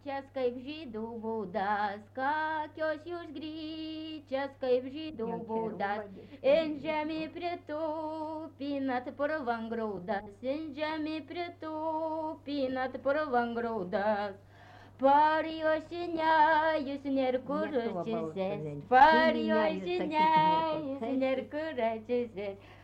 Gryčias kaip žydų būdas, kokios jūs gryčias kaip žydų būdas. Inžemi pritūpinat purvan grūdas, inžemi pritūpinat purvan grūdas. Par jošinę jūs nėr kur atsisėst, par jošinę jūs nėr kur atsisėst.